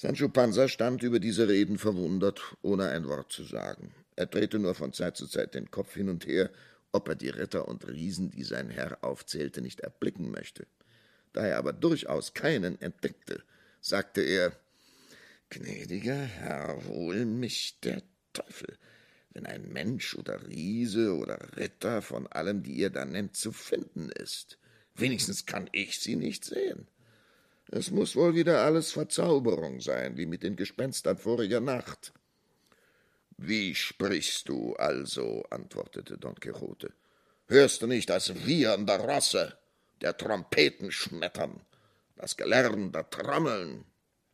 Sancho Panza stand über diese Reden verwundert, ohne ein Wort zu sagen. Er drehte nur von Zeit zu Zeit den Kopf hin und her, ob er die Ritter und Riesen, die sein Herr aufzählte, nicht erblicken möchte. Da er aber durchaus keinen entdeckte, sagte er: »Gnädiger Herr, hol mich der Teufel, wenn ein Mensch oder Riese oder Ritter von allem, die ihr da nennt, zu finden ist. Wenigstens kann ich sie nicht sehen. Es muß wohl wieder alles Verzauberung sein, wie mit den Gespenstern voriger Nacht.« »Wie sprichst du also?« antwortete Don Quixote. »Hörst du nicht das Wiehern der Rosse, der Trompeten schmettern, das Gelärm der Trommeln?«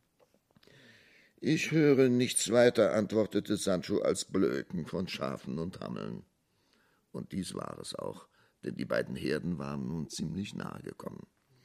»Ich höre nichts weiter«, antwortete Sancho, »als Blöken von Schafen und Hammeln.« Und dies war es auch, denn die beiden Herden waren nun ziemlich nahe gekommen.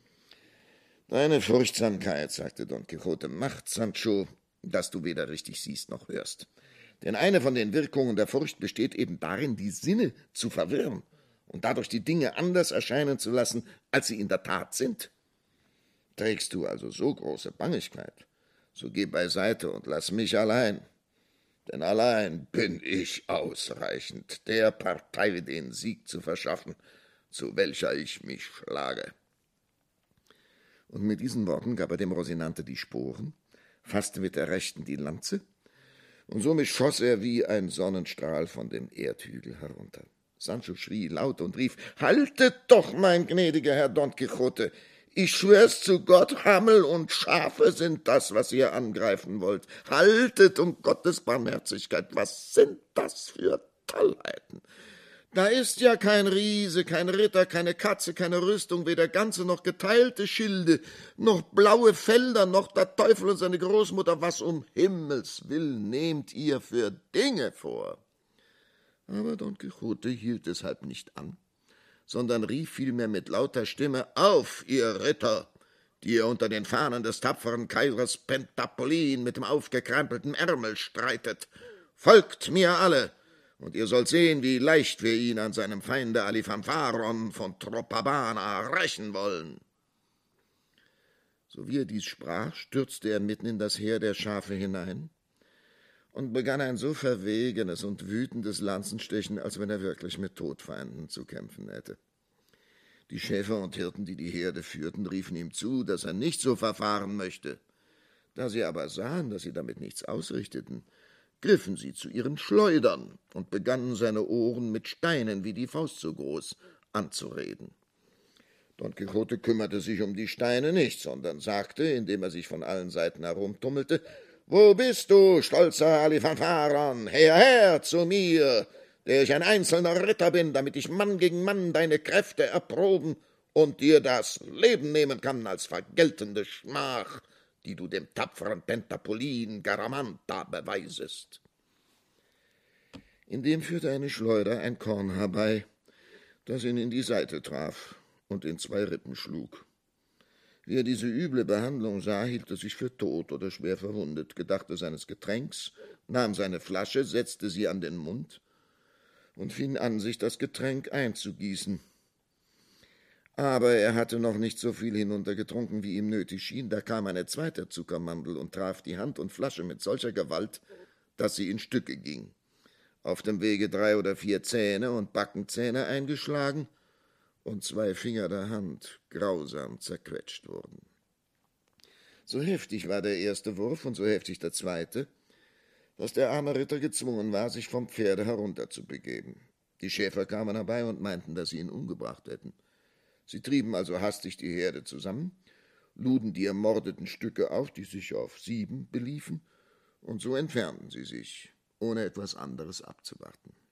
»Deine Furchtsamkeit«, sagte Don Quixote, »macht, Sancho, dass du weder richtig siehst noch hörst. Denn eine von den Wirkungen der Furcht besteht eben darin, die Sinne zu verwirren und dadurch die Dinge anders erscheinen zu lassen, als sie in der Tat sind. Trägst du also so große Bangigkeit, so geh beiseite und lass mich allein. Denn allein bin ich ausreichend, der Partei den Sieg zu verschaffen, zu welcher ich mich schlage.« Und mit diesen Worten gab er dem Rosinante die Sporen, fasste mit der rechten die Lanze, und somit schoss er wie ein Sonnenstrahl von dem Erdhügel herunter. Sancho schrie laut und rief: »Haltet doch, mein gnädiger Herr Don Quixote! Ich schwör's zu Gott, Hammel und Schafe sind das, was ihr angreifen wollt. Haltet um Gottes Barmherzigkeit! Was sind das für Tollheiten? Da ist ja kein Riese, kein Ritter, keine Katze, keine Rüstung, weder ganze noch geteilte Schilde, noch blaue Felder, noch der Teufel und seine Großmutter. Was um Himmels Willen nehmt ihr für Dinge vor?« Aber Don Quixote hielt deshalb nicht an, sondern rief vielmehr mit lauter Stimme: »Auf, ihr Ritter, die ihr unter den Fahnen des tapferen Kaisers Pentapolin mit dem aufgekrempelten Ärmel streitet! Folgt mir alle! Und ihr sollt sehen, wie leicht wir ihn an seinem Feinde Alifanfaron von Tropabana rächen wollen.« So wie er dies sprach, stürzte er mitten in das Heer der Schafe hinein und begann ein so verwegenes und wütendes Lanzenstechen, als wenn er wirklich mit Todfeinden zu kämpfen hätte. Die Schäfer und Hirten, die die Herde führten, riefen ihm zu, dass er nicht so verfahren möchte. Da sie aber sahen, dass sie damit nichts ausrichteten, griffen sie zu ihren Schleudern und begannen seine Ohren mit Steinen, wie die Faust so groß, anzureden. Don Quixote kümmerte sich um die Steine nicht, sondern sagte, indem er sich von allen Seiten herumtummelte: »Wo bist du, stolzer Alifanfaron? Her zu mir, der ich ein einzelner Ritter bin, damit ich Mann gegen Mann deine Kräfte erproben und dir das Leben nehmen kann als vergeltende Schmach, die du dem tapferen Pentapolin Garamanta beweisest.« Indem führte eine Schleuder ein Korn herbei, das ihn in die Seite traf und in 2 Rippen schlug. Wie er diese üble Behandlung sah, hielt er sich für tot oder schwer verwundet, gedachte seines Getränks, nahm seine Flasche, setzte sie an den Mund und fing an, sich das Getränk einzugießen. Aber er hatte noch nicht so viel hinuntergetrunken, wie ihm nötig schien. Da kam eine zweite Zuckermandel und traf die Hand und Flasche mit solcher Gewalt, dass sie in Stücke ging. Auf dem Wege 3 oder 4 Zähne und Backenzähne eingeschlagen und 2 Finger der Hand grausam zerquetscht wurden. So heftig war der erste Wurf und so heftig der zweite, dass der arme Ritter gezwungen war, sich vom Pferde herunterzubegeben. Die Schäfer kamen herbei und meinten, dass sie ihn umgebracht hätten. Sie trieben also hastig die Herde zusammen, luden die ermordeten Stücke auf, die sich auf 7 beliefen, und so entfernten sie sich, ohne etwas anderes abzuwarten.